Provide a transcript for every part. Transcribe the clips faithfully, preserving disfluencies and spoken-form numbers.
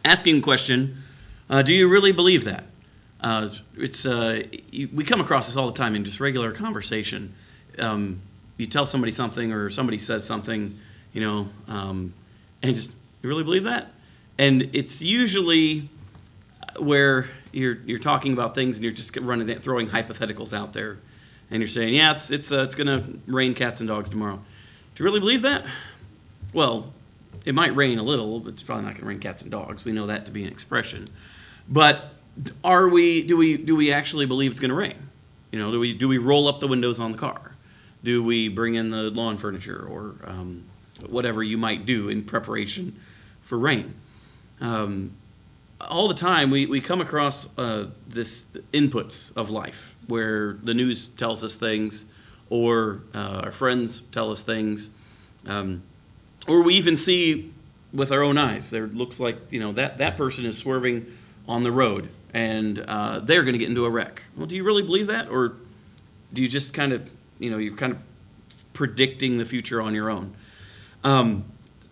Asking the question, uh, do you really believe that? Uh, it's uh, you, we come across this all the time in just regular conversation. Um, you tell somebody something, or somebody says something, you know, um, and just, you really believe that? And it's usually where you're you're talking about things and you're just running throwing hypotheticals out there, and you're saying, yeah, it's it's uh, it's going to rain cats and dogs tomorrow. Do you really believe that? Well, it might rain a little, but it's probably not going to rain cats and dogs. We know that to be an expression. But are we? Do we? Do we actually believe it's going to rain? You know, do we? Do we roll up the windows on the car? Do we bring in the lawn furniture, or um, whatever you might do in preparation for rain? Um, all the time, we, we come across uh, this inputs of life, where the news tells us things, or uh, our friends tell us things, um, or we even see with our own eyes. There looks like, you know, that, that person is swerving on the road, and uh, they're going to get into a wreck. Well, do you really believe that, or do you just kind of, you know, you're kind of predicting the future on your own? Um,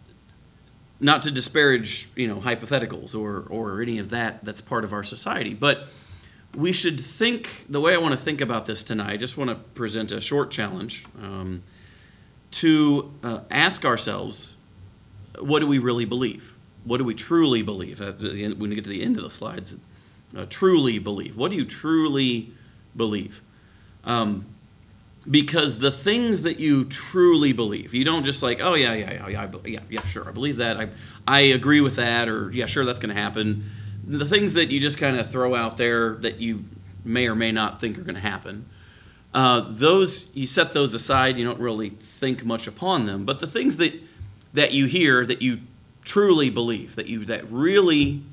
not to disparage, you know, hypotheticals or or any of that that's part of our society, but we should think, the way I want to think about this tonight, I just want to present a short challenge um, to uh, ask ourselves, what do we really believe? What do we truly believe? At the end, when we get to the end of the slides, uh, truly believe. What do you truly believe? Um, because the things that you truly believe, you don't just like, oh yeah, yeah, yeah, yeah, yeah, yeah, sure, I believe that. I, I agree with that, or yeah, sure, that's going to happen. The things that you just kind of throw out there that you may or may not think are going to happen, uh, those, you set those aside. You don't really think much upon them. But the things that that you hear, that you truly believe, that you that really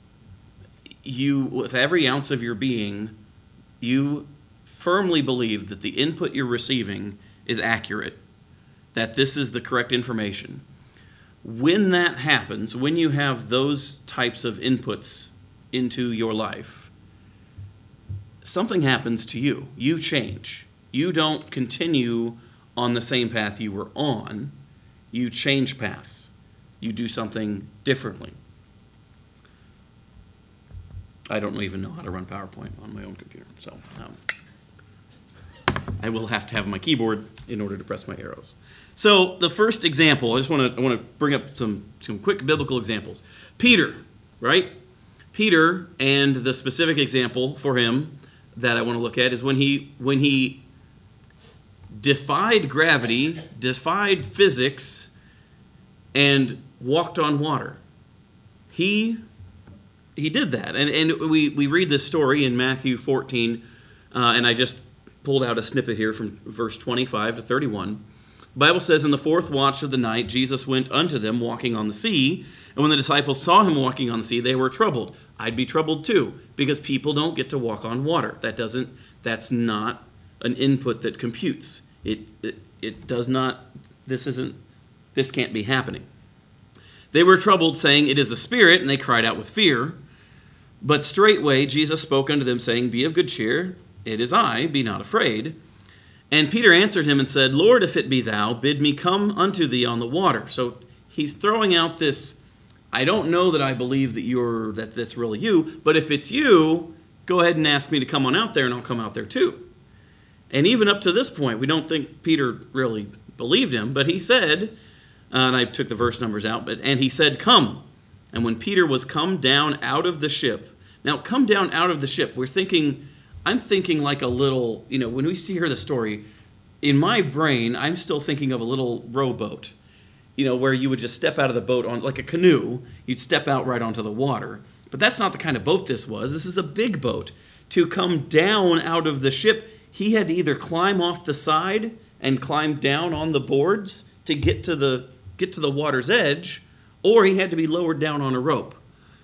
you, with every ounce of your being, you firmly believe that the input you're receiving is accurate, that this is the correct information. When that happens, when you have those types of inputs into your life, something happens to you. You change. You don't continue on the same path you were on. You change paths. You do something differently. I don't even know how to run PowerPoint on my own computer, so um, I will have to have my keyboard in order to press my arrows. So the first example, I just want to I want to bring up some, some quick biblical examples. Peter, right? Peter, and the specific example for him that I want to look at is when he when he defied gravity, defied physics, and walked on water. He he did that, and and we we read this story in Matthew fourteen, uh, and I just pulled out a snippet here from verse twenty-five to thirty-one. The Bible says, in the fourth watch of the night, Jesus went unto them walking on the sea. And when the disciples saw him walking on the sea, they were troubled. I'd be troubled too, because people don't get to walk on water. That doesn't, that's not an input that computes. It, it, it does not, this isn't, this can't be happening. They were troubled, saying, it is a spirit, and they cried out with fear. But straightway Jesus spoke unto them, saying, be of good cheer, it is I, be not afraid. And Peter answered him and said, Lord, if it be thou, bid me come unto thee on the water. So he's throwing out this, I don't know that I believe that you're that that's really you, but if it's you, go ahead and ask me to come on out there, and I'll come out there too. And even up to this point, we don't think Peter really believed him, but he said, uh, and I took the verse numbers out, but and he said, come. And when Peter was come down out of the ship, now come down out of the ship, we're thinking, I'm thinking like a little, you know, when we see hear the story, in my brain, I'm still thinking of a little rowboat, you know, where you would just step out of the boat on, like a canoe, you'd step out right onto the water. But that's not the kind of boat this was. This is a big boat. To come down out of the ship, he had to either climb off the side and climb down on the boards to get to the get to the water's edge, or he had to be lowered down on a rope.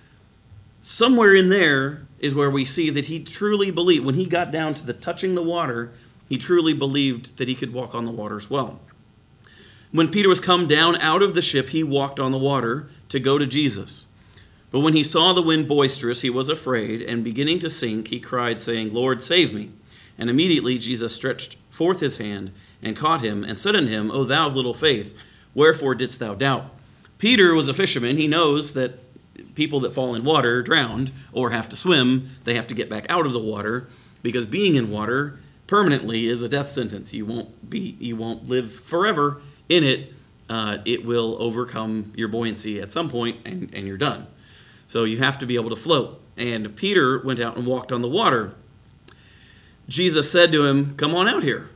Somewhere in there is where we see that he truly believed. When he got down to the touching the water, he truly believed that he could walk on the water as well. When Peter was come down out of the ship, he walked on the water to go to Jesus. But when he saw the wind boisterous, he was afraid, and beginning to sink, he cried, saying, Lord, save me. And immediately Jesus stretched forth his hand and caught him, and said unto him, O thou of little faith, wherefore didst thou doubt? Peter was a fisherman. He knows that people that fall in water drowned or have to swim. They have to get back out of the water because being in water permanently is a death sentence. You won't be, you won't live forever in it. Uh, it will overcome your buoyancy at some point, and, and you're done. So you have to be able to float. And Peter went out and walked on the water. Jesus said to him, "Come on out here."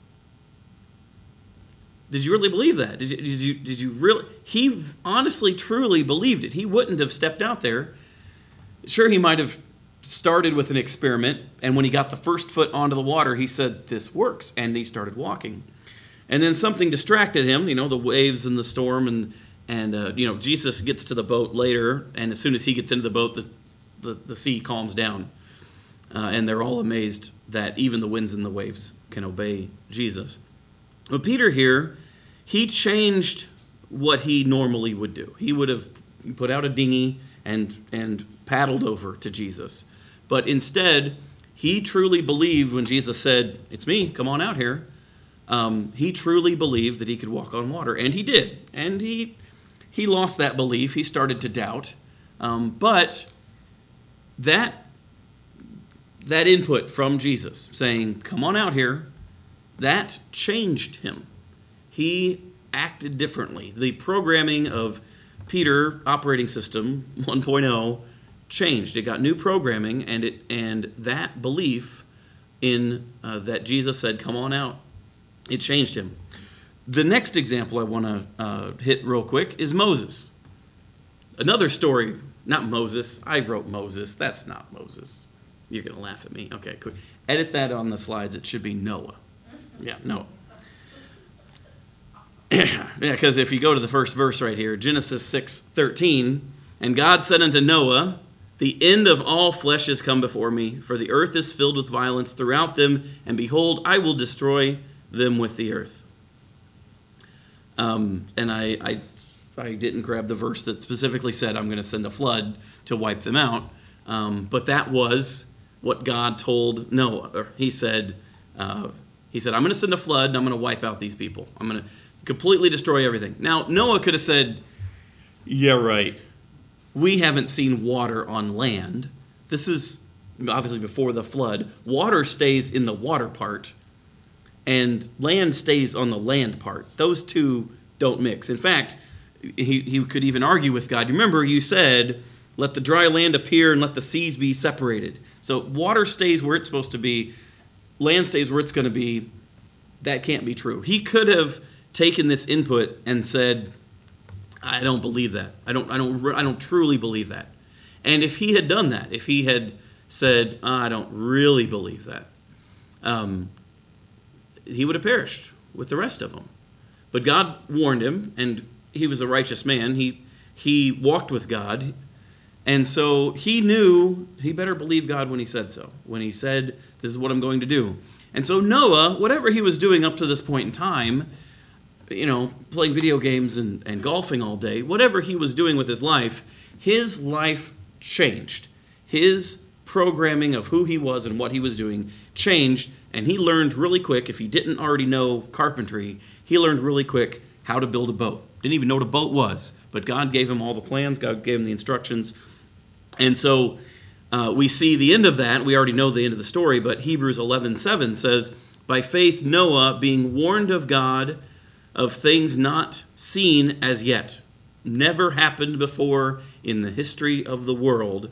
Did you really believe that? Did you, did you, did you really? He honestly, truly believed it. He wouldn't have stepped out there. Sure, he might have started with an experiment, and when he got the first foot onto the water, he said, "This works," and he started walking. And then something distracted him, you know, the waves and the storm, and, and uh, you know, Jesus gets to the boat later, and as soon as he gets into the boat, the, the, the sea calms down. Uh, and they're all amazed that even the winds and the waves can obey Jesus. But Peter here, he changed what he normally would do. He would have put out a dinghy and and paddled over to Jesus. But instead, he truly believed when Jesus said, "It's me, come on out here." Um, he truly believed that he could walk on water. And he did. And he he lost that belief. He started to doubt. Um, but that that input from Jesus saying, "Come on out here," that changed him. He acted differently. The programming of Peter operating system one point oh changed. It got new programming, and it and that belief in uh, that Jesus said, "Come on out," it changed him. The next example I want to uh, hit real quick is Moses. Another story, not Moses. I wrote Moses. That's not Moses. You're going to laugh at me. Okay, cool. Edit that on the slides. It should be Noah. Yeah, Noah. Yeah, because if you go to the first verse right here, Genesis six thirteen, "And God said unto Noah, The end of all flesh is come before me, for the earth is filled with violence throughout them, and behold, I will destroy them with the earth." Um, and I, I, I didn't grab the verse that specifically said, "I'm going to send a flood to wipe them out." Um, but that was what God told Noah. Or he said, uh, he said, "I'm going to send a flood, and I'm going to wipe out these people. I'm going to completely destroy everything." Now, Noah could have said, "Yeah, right. We haven't seen water on land. This is obviously before the flood. Water stays in the water part, and land stays on the land part. Those two don't mix." In fact, he, he could even argue with God. Remember, you said, "Let the dry land appear and let the seas be separated." So water stays where it's supposed to be. Land stays where it's going to be. That can't be true. He could have taken this input and said, "I don't believe that. I don't. I don't. I don't truly believe that." And if he had done that, if he had said, "I don't really believe that," um, he would have perished with the rest of them. But God warned him, and he was a righteous man. He he walked with God. And so he knew he better believe God when he said so, when he said, "This is what I'm going to do." And so Noah, whatever he was doing up to this point in time, you know, playing video games and, and golfing all day, whatever he was doing with his life, his life changed. His programming of who he was and what he was doing changed, and he learned really quick, if he didn't already know carpentry, he learned really quick how to build a boat. Didn't even know what a boat was, but God gave him all the plans, God gave him the instructions. And so uh, we see the end of that. We already know the end of the story, but Hebrews eleven seven says, "By faith Noah, being warned of God of things not seen as yet," never happened before in the history of the world.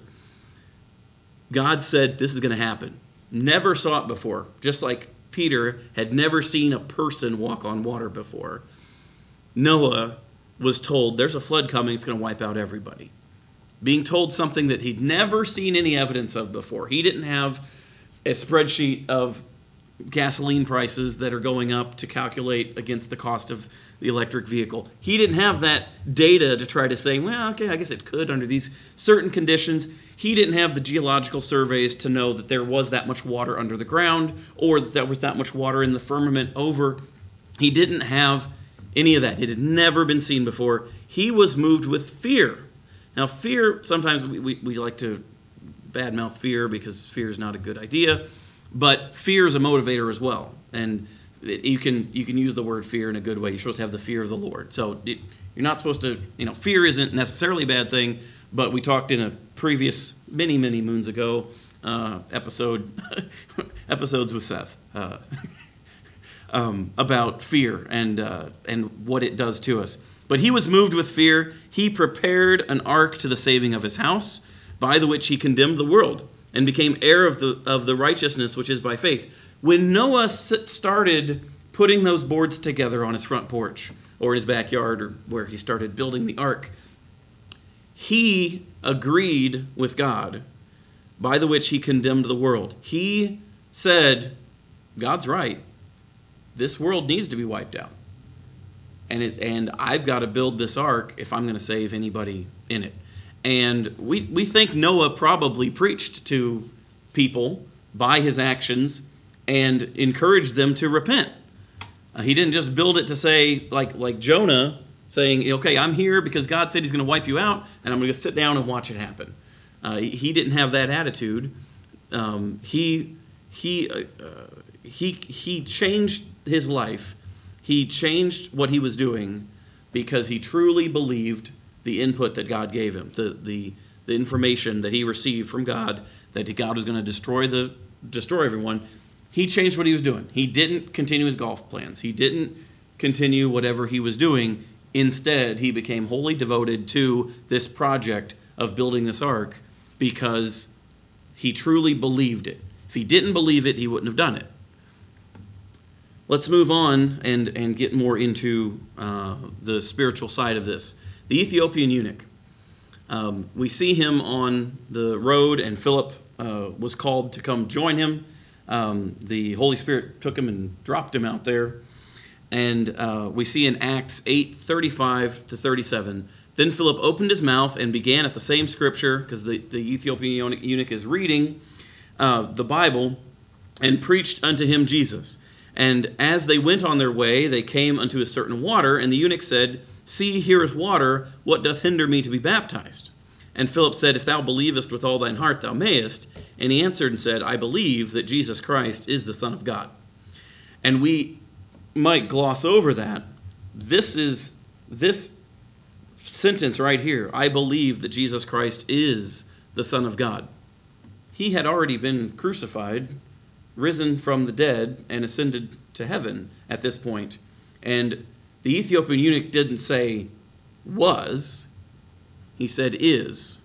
God said, "This is going to happen." Never saw it before. Just like Peter had never seen a person walk on water before. Noah was told, "There's a flood coming. It's going to wipe out everybody." Being told something that he'd never seen any evidence of before. He didn't have a spreadsheet of gasoline prices that are going up to calculate against the cost of the electric vehicle. He didn't have that data to try to say, well, okay, I guess it could under these certain conditions. He didn't have the geological surveys to know that there was that much water under the ground or that there was that much water in the firmament over. He didn't have any of that. It had never been seen before. He was moved with fear. Now, fear, sometimes we, we, we like to badmouth fear because fear is not a good idea. But fear is a motivator as well, and it, you can you can use the word fear in a good way. You're supposed to have the fear of the Lord. So it, you're not supposed to, you know, fear isn't necessarily a bad thing, But we talked in a previous, many, many moons ago, uh, episode, episodes with Seth, uh, um, about fear and uh, and what it does to us. But he was moved with fear. He prepared an ark to the saving of his house, by the which he condemned the world, and became heir of the of the righteousness which is by faith. When Noah started putting those boards together on his front porch, or his backyard, or where he started building the ark, he agreed with God, by the which he condemned the world. He said, God's right. This world needs to be wiped out. And it, and I've got to build this ark if I'm going to save anybody in it. And we, we think Noah probably preached to people by his actions and encouraged them to repent. Uh, he didn't just build it to say, like, like Jonah, saying, okay, I'm here because God said he's going to wipe you out, and I'm going to sit down and watch it happen. Uh, he, he didn't have that attitude. Um, he he uh, he he changed his life. He changed what he was doing because he truly believed the input that God gave him, the the, the information that he received from God, that God was going to destroy the destroy everyone. He changed what he was doing. He didn't continue his golf plans. He didn't continue whatever he was doing. Instead, he became wholly devoted to this project of building this ark because he truly believed it. If he didn't believe it, he wouldn't have done it. Let's move on and, and get more into uh, the spiritual side of this. The Ethiopian eunuch. Um, we see him on the road, and Philip uh, was called to come join him. Um, the Holy Spirit took him and dropped him out there. And uh, we see in Acts eight, thirty-five to thirty-seven, then Philip opened his mouth and began at the same scripture, because the, the Ethiopian eunuch is reading uh, the Bible, and preached unto him Jesus. And as they went on their way, they came unto a certain water, and the eunuch said, See, here is water, what doth hinder me to be baptized? And Philip said, If thou believest with all thine heart, thou mayest. And he answered and said, I believe that Jesus Christ is the Son of God. And we might gloss over that. This is this sentence right here. I believe that Jesus Christ is the Son of God. He had already been crucified, risen from the dead, and ascended to heaven at this point. And the Ethiopian eunuch didn't say was, he said is.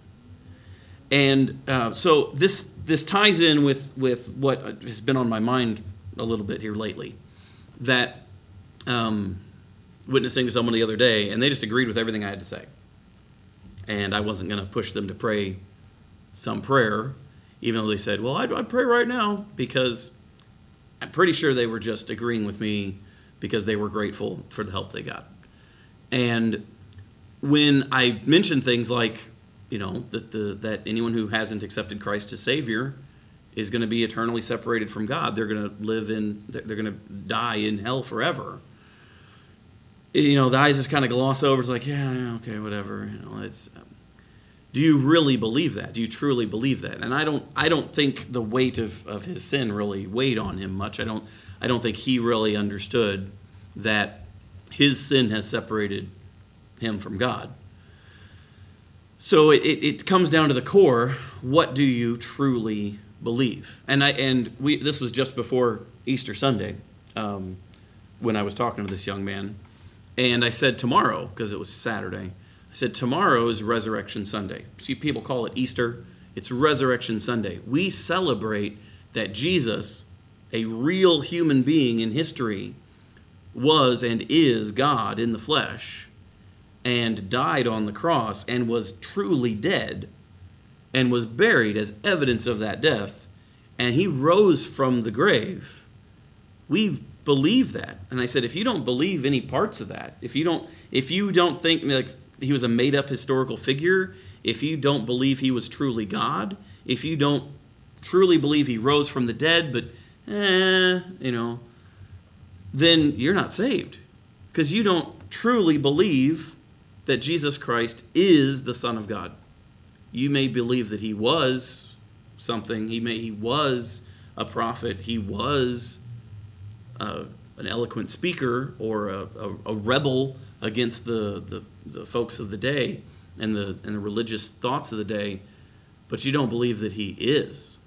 And uh, so this this ties in with, with what has been on my mind a little bit here lately. That um, witnessing to someone the other day, and they just agreed with everything I had to say. And I wasn't going to push them to pray some prayer, even though they said, well, I'd, I'd pray right now, because I'm pretty sure they were just agreeing with me because they were grateful for the help they got. And when I mentioned things like, you know, that the that anyone who hasn't accepted Christ as Savior is going to be eternally separated from God. They're going to live in, they're going to die in hell forever. You know, the eyes just kind of gloss over. It's like, yeah, yeah, okay, whatever. You know, it's. Um, do you really believe that? Do you truly believe that? And I don't. I don't think the weight of, of his sin really weighed on him much. I don't. I don't think he really understood that his sin has separated him from God. So it, it, it comes down to the core. What do you truly believe? And I and we this was just before Easter Sunday, um, when I was talking to this young man, and I said tomorrow, because it was Saturday, I said tomorrow is Resurrection Sunday. See, people call it Easter. It's Resurrection Sunday. We celebrate that Jesus, a real human being in history, was and is God in the flesh, and died on the cross, and was truly dead, and was buried as evidence of that death, and he rose from the grave. We believe that. And I said, if you don't believe any parts of that, if you don't if you don't think like he was a made-up historical figure, if you don't believe he was truly God, if you don't truly believe he rose from the dead, but eh, you know, then you're not saved, because you don't truly believe that Jesus Christ is the Son of God. You may believe that he was something. He may he was a prophet. He was uh, an eloquent speaker, or a, a, a rebel against the, the, the folks of the day. and the and the religious thoughts of the day, but you don't believe that he is.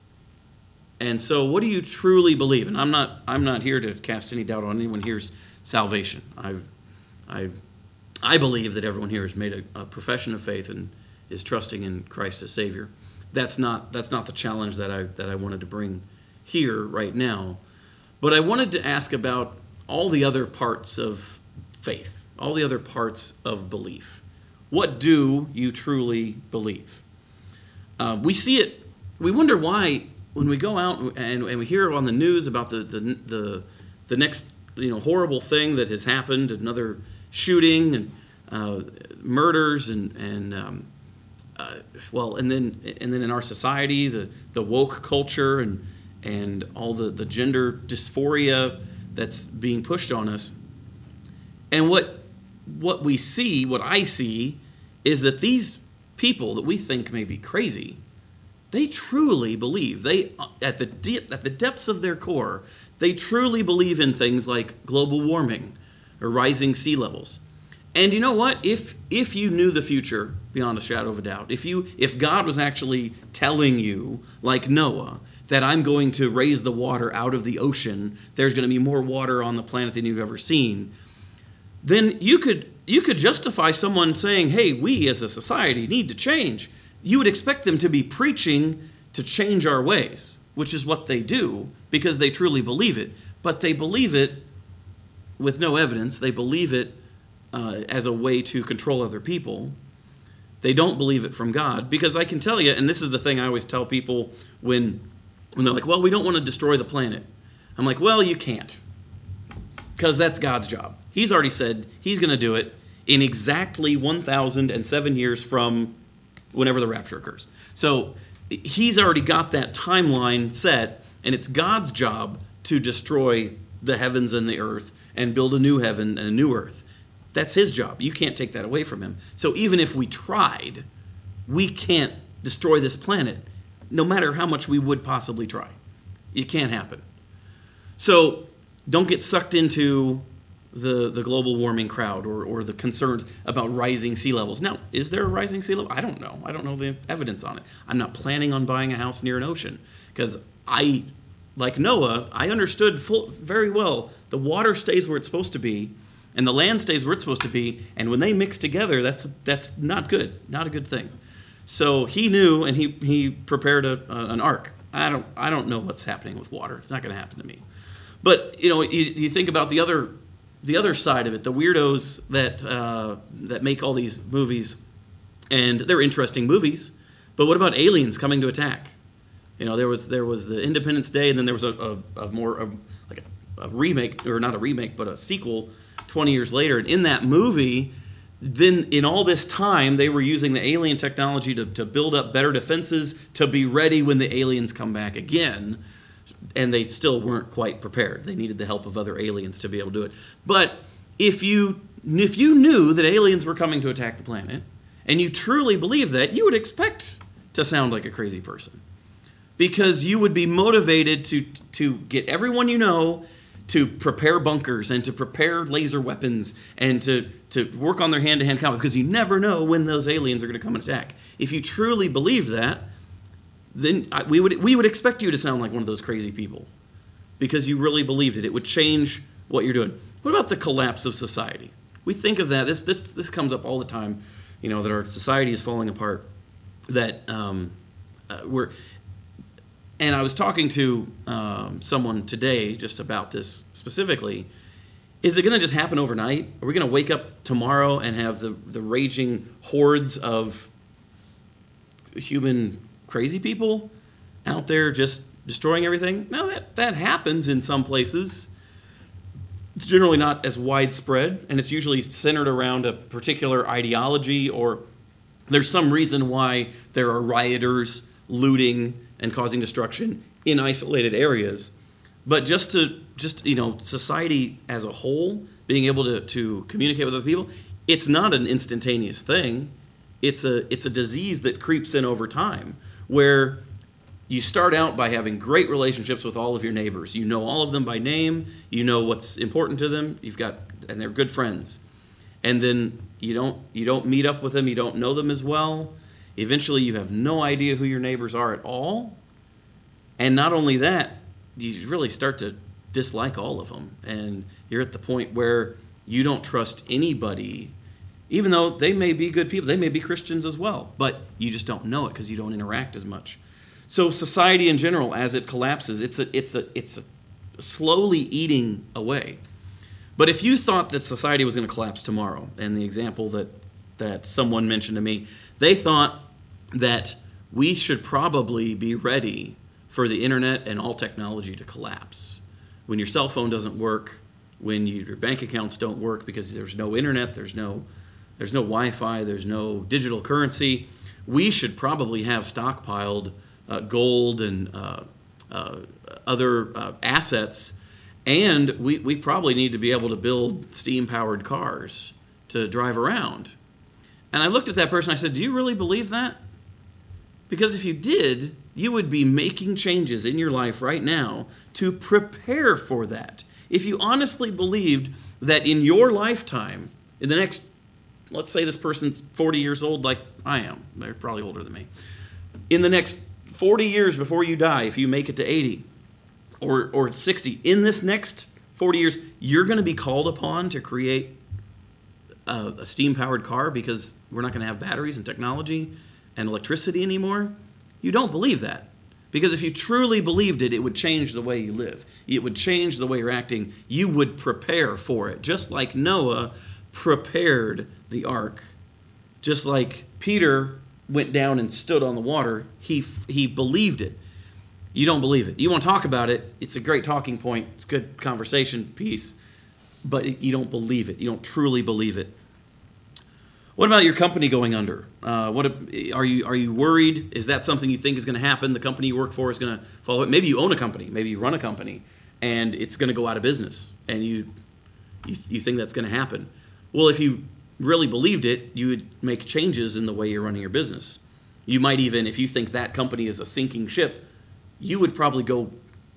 And so what do you truly believe? And I'm not I'm not here to cast any doubt on anyone here's salvation. I I I believe that everyone here has made a, a profession of faith and is trusting in Christ as Savior. That's not that's not the challenge that I that I wanted to bring here right now. But I wanted to ask about all the other parts of faith, all the other parts of belief. What do you truly believe? Uh, we see it, we wonder why when we go out and, and we hear on the news about the, the the the next you know horrible thing that has happened, another shooting and uh, murders and and um, uh, well, and then and then in our society, the the woke culture and and all the, the gender dysphoria that's being pushed on us. And what what we see, what I see, is that these people that we think may be crazy, they truly believe. They at the de- at the depths of their core, they truly believe in things like global warming or rising sea levels. And you know what? If if you knew the future beyond a shadow of a doubt, if you if God was actually telling you, like Noah, that I'm going to raise the water out of the ocean, there's going to be more water on the planet than you've ever seen, then you could you could justify someone saying, hey, we as a society need to change. You would expect them to be preaching to change our ways, which is what they do because they truly believe it. But they believe it with no evidence. They believe it uh, as a way to control other people. They don't believe it from God. Because I can tell you, and this is the thing I always tell people when, when they're like, well, we don't want to destroy the planet. I'm like, well, you can't. Because that's God's job. He's already said he's going to do it in exactly one thousand seven years from whenever the rapture occurs. So he's already got that timeline set, and it's God's job to destroy the heavens and the earth and build a new heaven and a new earth. That's his job. You can't take that away from him. So even if we tried, we can't destroy this planet, no matter how much we would possibly try. It can't happen. So don't get sucked into the, the global warming crowd or, or the concerns about rising sea levels. Now, is there a rising sea level? I don't know. I don't know the evidence on it. I'm not planning on buying a house near an ocean because I, like Noah, I understood full, very well the water stays where it's supposed to be and the land stays where it's supposed to be, and when they mix together, that's that's not good, not a good thing. So he knew, and he he prepared a, uh, an ark. I don't I don't know what's happening with water. It's not going to happen to me. But you know, you, you think about the other the other side of it, the weirdos that uh, that make all these movies, and they're interesting movies. But what about aliens coming to attack? You know, there was there was the Independence Day, and then there was a, a, a more a, like a, a remake, or not a remake, but a sequel twenty years later. And in that movie, then in all this time, they were using the alien technology to, to build up better defenses to be ready when the aliens come back again. And they still weren't quite prepared. They needed the help of other aliens to be able to do it. But if you if you knew that aliens were coming to attack the planet, and you truly believed that, you would expect to sound like a crazy person. Because you would be motivated to to get everyone you know to prepare bunkers and to prepare laser weapons and to, to work on their hand-to-hand combat, because you never know when those aliens are going to come and attack. If you truly believe that, then we would we would expect you to sound like one of those crazy people because you really believed it. It would change what you're doing. What about the collapse of society? We think of that. This this this comes up all the time. You know that our society is falling apart. That um, uh, we're. And I was talking to um, someone today just about this specifically. Is it going to just happen overnight? Are we going to wake up tomorrow and have the the raging hordes of human crazy people out there just destroying everything? No, that, that happens in some places. It's generally not as widespread, and it's usually centered around a particular ideology, or there's some reason why there are rioters looting and causing destruction in isolated areas. But just to, just you know, society as a whole, being able to, to communicate with other people, it's not an instantaneous thing. It's a it's a disease that creeps in over time, where you start out by having great relationships with all of your neighbors. You know all of them by name. You know what's important to them. You've got, and they're good friends. And then You don't you don't meet up with them. You don't know them as well. Eventually, you have no idea who your neighbors are at all. And not only that, you really start to dislike all of them. And you're at the point where you don't trust anybody, even though they may be good people. They may be Christians as well. But you just don't know it because you don't interact as much. So society in general, as it collapses, it's a it's a it's a slowly eating away. But if you thought that society was going to collapse tomorrow, and the example that that someone mentioned to me, they thought that we should probably be ready for the internet and all technology to collapse. When your cell phone doesn't work, when you, your bank accounts don't work because there's no internet, there's no there's no Wi-Fi, there's no digital currency, we should probably have stockpiled uh, gold and uh, uh, other uh, assets, and we, we probably need to be able to build steam-powered cars to drive around. And I looked at that person, I said, do you really believe that? Because if you did, you would be making changes in your life right now to prepare for that. If you honestly believed that in your lifetime, in the next, let's say this person's forty years old like I am, they're probably older than me, in the next forty years before you die, if you make it to eighty or, or sixty, in this next forty years, you're going to be called upon to create a, a steam-powered car because we're not going to have batteries and technology and electricity anymore. You don't believe that. Because if you truly believed it, it would change the way you live. It would change the way you're acting. You would prepare for it. Just like Noah prepared the ark. Just like Peter went down and stood on the water, he he believed it. You don't believe it. You want to talk about it, it's a great talking point. It's a good conversation piece. But you don't believe it. You don't truly believe it. What about your company going under? Uh, what are you are you worried? Is that something you think is going to happen? The company you work for is going to follow it. Maybe you own a company. Maybe you run a company, and it's going to go out of business, and you you, you think that's going to happen. Well, if you really believed it, you would make changes in the way you're running your business. You might even, if you think that company is a sinking ship, you would probably go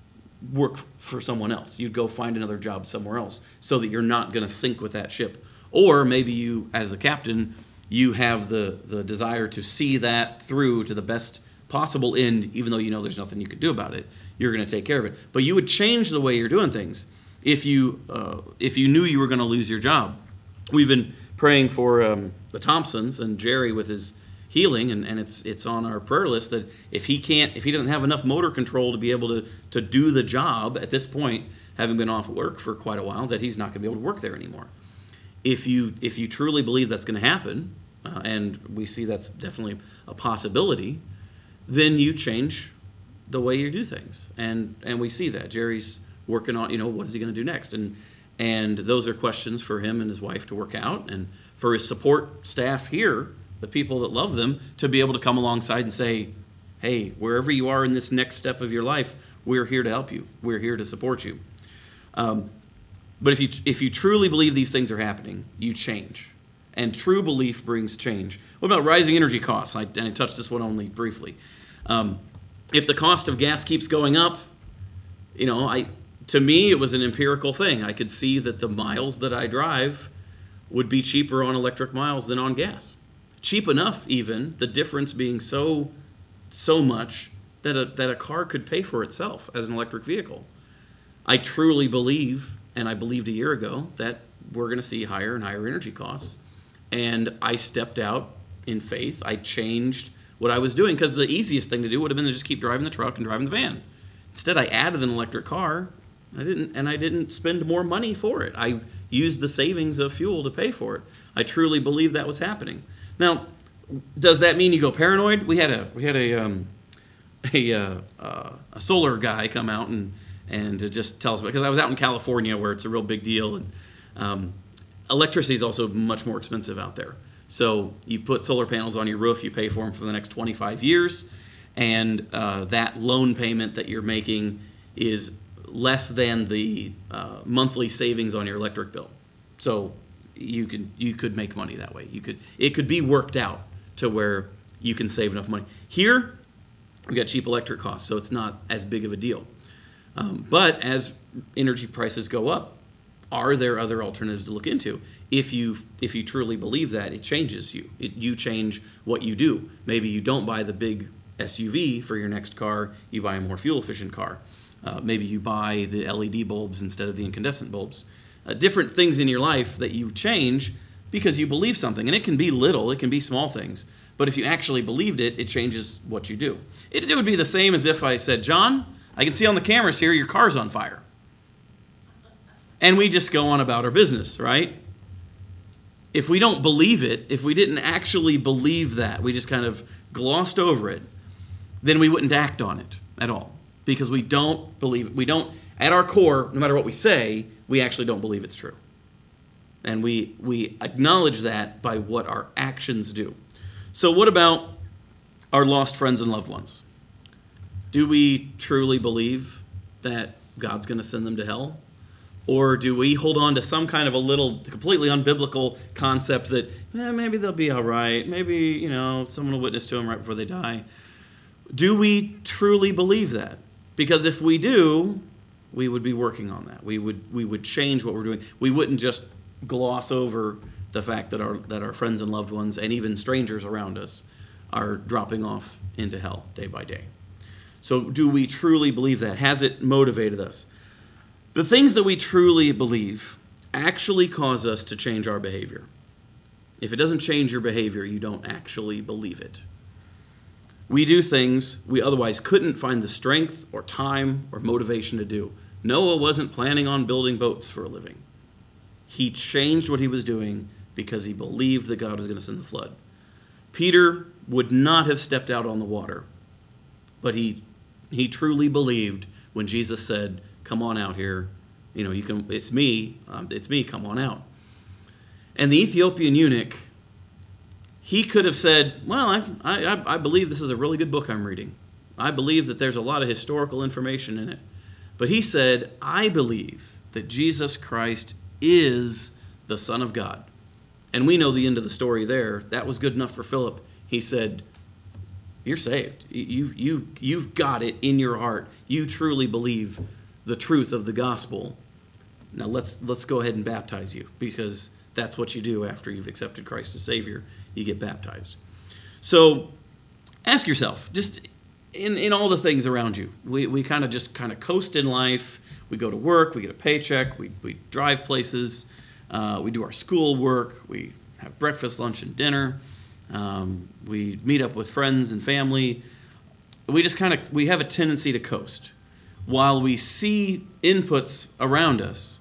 work for someone else. You'd go find another job somewhere else so that you're not going to sink with that ship. Or maybe you, as the captain, you have the, the desire to see that through to the best possible end, even though you know there's nothing you can do about it. You're going to take care of it. But you would change the way you're doing things if you uh, if you knew you were going to lose your job. We've been praying for um, the Thompsons and Jerry with his healing, and, and it's it's on our prayer list that if he can't, if he doesn't have enough motor control to be able to, to do the job at this point, having been off work for quite a while, that he's not going to be able to work there anymore. If you if you truly believe that's going to happen, uh, and we see that's definitely a possibility, then you change the way you do things. And and we see that. Jerry's working on, you know, what is he going to do next? And and those are questions for him and his wife to work out, and for his support staff here, the people that love them, to be able to come alongside and say, hey, wherever you are in this next step of your life, we're here to help you. We're here to support you. Um, But if you if you truly believe these things are happening, you change. And true belief brings change. What about rising energy costs? I, and I touched this one only briefly. Um, if the cost of gas keeps going up, you know, I to me it was an empirical thing. I could see that the miles that I drive would be cheaper on electric miles than on gas. Cheap enough, even, the difference being so so much that a, that a car could pay for itself as an electric vehicle. I truly believe, and I believed a year ago, that we're going to see higher and higher energy costs. And I stepped out in faith. I changed what I was doing, because the easiest thing to do would have been to just keep driving the truck and driving the van. Instead, I added an electric car, I didn't, and I didn't spend more money for it. I used the savings of fuel to pay for it. I truly believe that was happening. Now, does that mean you go paranoid? We had a we had a um, a, uh, uh, a solar guy come out and and to just tell us about, because I was out in California where it's a real big deal, and um, electricity is also much more expensive out there. So you put solar panels on your roof, you pay for them for the next twenty-five years, and uh, that loan payment that you're making is less than the uh, monthly savings on your electric bill. So you could you could make money that way. You could it could be worked out to where you can save enough money. Here, we got cheap electric costs, so it's not as big of a deal. Um, but as energy prices go up, are there other alternatives to look into? if you if you truly believe that, it changes you. It, you change what you do. Maybe you don't buy the big S U V for your next car. You buy a more fuel-efficient car. Uh, maybe you buy the L E D bulbs instead of the incandescent bulbs. Uh, different things in your life that you change because you believe something. And it can be little. It can be small things. But if you actually believed it, it changes what you do. It, it would be the same as if I said, John, I can see on the cameras here your car's on fire. And we just go on about our business, right? If we don't believe it, if we didn't actually believe that, we just kind of glossed over it, then we wouldn't act on it at all. Because we don't believe it. We don't, at our core, no matter what we say, we actually don't believe it's true. And we we acknowledge that by what our actions do. So what about our lost friends and loved ones? Do we truly believe that God's going to send them to hell? Or do we hold on to some kind of a little completely unbiblical concept that eh, maybe they'll be all right, maybe, you know, someone will witness to them right before they die? Do we truly believe that? Because if we do, we would be working on that. We would we would change what we're doing. We wouldn't just gloss over the fact that our that our friends and loved ones and even strangers around us are dropping off into hell day by day. So do we truly believe that? Has it motivated us? The things that we truly believe actually cause us to change our behavior. If it doesn't change your behavior, you don't actually believe it. We do things we otherwise couldn't find the strength or time or motivation to do. Noah wasn't planning on building boats for a living. He changed what he was doing because he believed that God was going to send the flood. Peter would not have stepped out on the water, but he he truly believed when Jesus said, "Come on out here, you know, you can. It's me. Um, it's me. Come on out." And the Ethiopian eunuch, he could have said, "Well, I I, I believe this is a really good book I'm reading. I believe that there's a lot of historical information in it." But he said, "I believe that Jesus Christ is the Son of God." And we know the end of the story there. That was good enough for Philip. He said, "You're saved. You, you, you've got it in your heart. You truly believe the truth of the gospel. Now let's let's go ahead and baptize you," because that's what you do after you've accepted Christ as Savior. You get baptized. So ask yourself, just in, in all the things around you, we, we kind of just kind of coast in life. We go to work, we get a paycheck, we, we drive places, uh, we do our school work, we have breakfast, lunch, and dinner. Um, we meet up with friends and family. We just kind of, we have a tendency to coast. While we see inputs around us,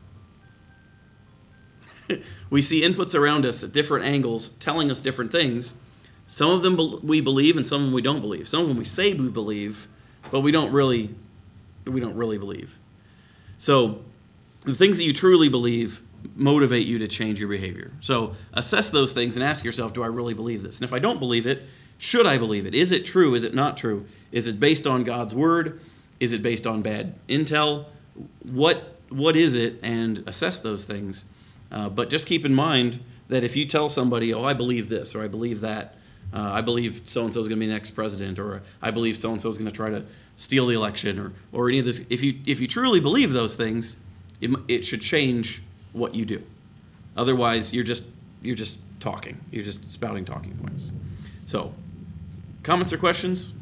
we see inputs around us at different angles telling us different things. Some of them we believe and some of them we don't believe. Some of them we say we believe, but we don't really, we don't really believe. So the things that you truly believe motivate you to change your behavior. So assess those things and ask yourself, do I really believe this? And if I don't believe it, should I believe it? Is it true? Is it not true? Is it based on God's word? Is it based on bad intel? What What is it? And assess those things. Uh, but just keep in mind that if you tell somebody, oh, I believe this, or I believe that, uh, I believe so-and-so is going to be the next president, or I believe so-and-so is going to try to steal the election, or, or any of this, if you if you truly believe those things, it, it should change what you do. Otherwise, you're just you're just talking. You're just spouting talking points. So, comments or questions?